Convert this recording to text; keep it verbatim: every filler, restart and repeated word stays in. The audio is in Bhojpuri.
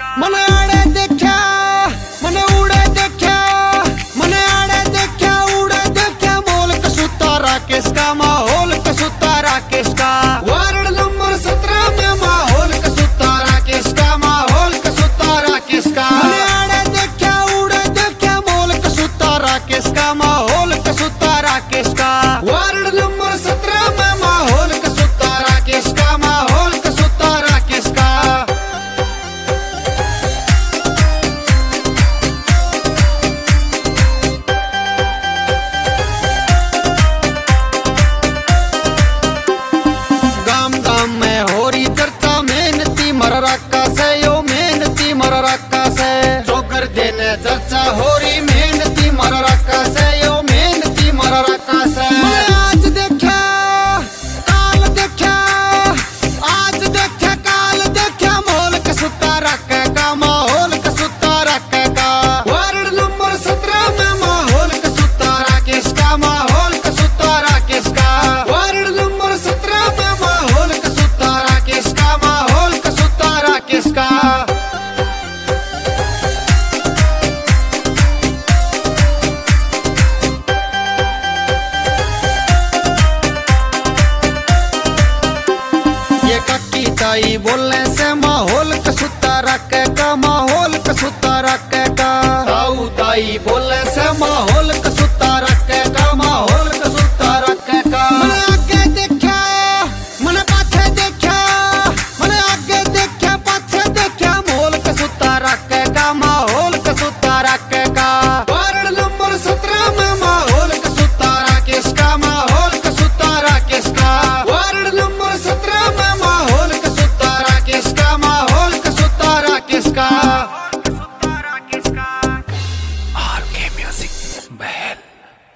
मने आड़े देखा मने उड़े देखा मने आड़े देखा उड़े देखा मोल कसूता राकेश का माहौल कसूता राकेश का वार्ड नंबर सत्रह में माहौल कसूता राकेश का माहौल कसूता राकेश का मने आड़े देखा उड़े देखा मोल कसूता राकेश का माहौल कसूता राकेश का वार्ड नंबर सत्रह में माहौल कसूता राकेश का माहौल कसूता राकेश का में होरी चर्चा मेहनती मर रखा से यो मेहनती मर रखा से चौकर देने चर्चा होरी मेहनती मर रखा से यो मेहनती मर रखा से आज देखा काल देखा आज देखा काल देखा मोल कसूता रखे का माहौल कसूता रखे का वार्ड नंबर सत्रह में माहौल कसूता राकेश का माहौल कसूता राकेश का वार्ड नंबर सत्रह में माहौल कसूता राकेश का माहौल कसूता राकेश का ये कक्की ताई बोलने से माहौल कसूता रखे का माहौल कसूता रखे का ताऊ ताई बोलने से माहौल कसूता रखे का माहौल कसूता रखे का मैंने आगे देखा मैंने पाछे देखा मैंने आगे देखा पाछे देखा मोल कसूता रखे का माहौल कसूता रखे का वार्ड नंबर सत्रह में माहौल कसूता राकेश का माहौल कसूता राकेश का वार्ड नंबर सत्रह में माहौल कसूता राकेश का माहौल कसूता राकेश का आर के म्यूजिक